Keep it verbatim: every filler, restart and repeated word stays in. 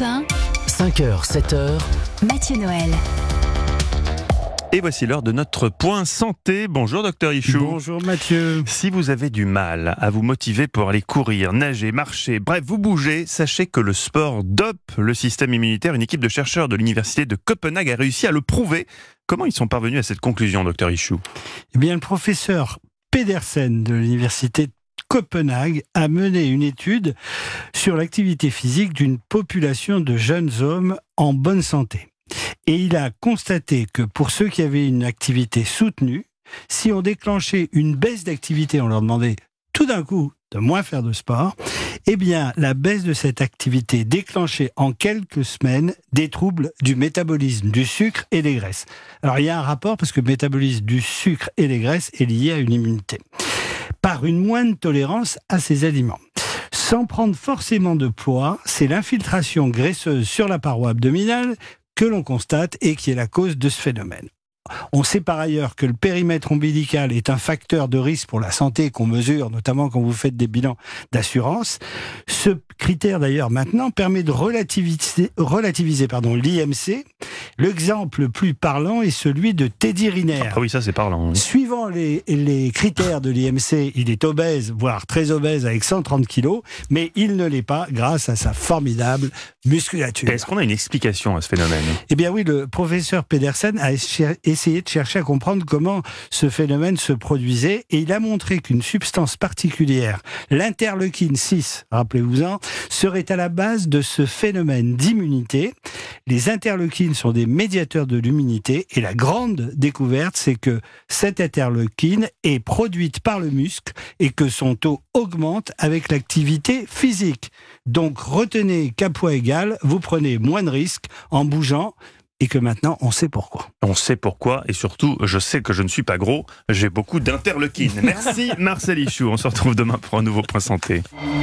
un. cinq heures, sept heures. Mathieu Noël. Et voici l'heure de notre point santé. Bonjour docteur Ichou. Bonjour Mathieu. Si vous avez du mal à vous motiver pour aller courir, nager, marcher, bref, vous bouger, sachez que le sport dope le système immunitaire. Une équipe de chercheurs de l'université de Copenhague a réussi à le prouver. Comment ils sont parvenus à cette conclusion, docteur Ichou? Eh bien, le professeur Pedersen de l'université de Copenhague a mené une étude sur l'activité physique d'une population de jeunes hommes en bonne santé. Et il a constaté que pour ceux qui avaient une activité soutenue, si on déclenchait une baisse d'activité, on leur demandait tout d'un coup de moins faire de sport, eh bien, la baisse de cette activité déclenchait en quelques semaines des troubles du métabolisme du sucre et des graisses. Alors, il y a un rapport parce que le métabolisme du sucre et des graisses est lié à une immunité, par une moindre tolérance à ces aliments. Sans prendre forcément de poids, c'est l'infiltration graisseuse sur la paroi abdominale que l'on constate et qui est la cause de ce phénomène. On sait par ailleurs que le périmètre ombilical est un facteur de risque pour la santé qu'on mesure, notamment quand vous faites des bilans d'assurance. Ce critère d'ailleurs maintenant permet de relativiser, relativiser pardon, l'I M C. L'exemple le plus parlant est celui de Teddy Riner. Ah oui, ça c'est parlant. Oui. Suivant les, les critères de l'I M C, il est obèse, voire très obèse avec cent trente kilos, mais il ne l'est pas grâce à sa formidable musculature. Est-ce qu'on a une explication à ce phénomène? Eh bien oui, le professeur Pedersen a essayé de chercher à comprendre comment ce phénomène se produisait et il a montré qu'une substance particulière, l'interleukine six, rappelez-vous-en, serait à la base de ce phénomène d'immunité. Les interleukines sont des médiateurs de l'immunité et la grande découverte, c'est que cette interleukine est produite par le muscle et que son taux augmente avec l'activité physique. Donc retenez qu'à poids égal, vous prenez moins de risques en bougeant et que maintenant on sait pourquoi. On sait pourquoi et surtout, je sais que je ne suis pas gros, j'ai beaucoup d'interleukines. Merci Marcel Ichou, on se retrouve demain pour un nouveau point santé.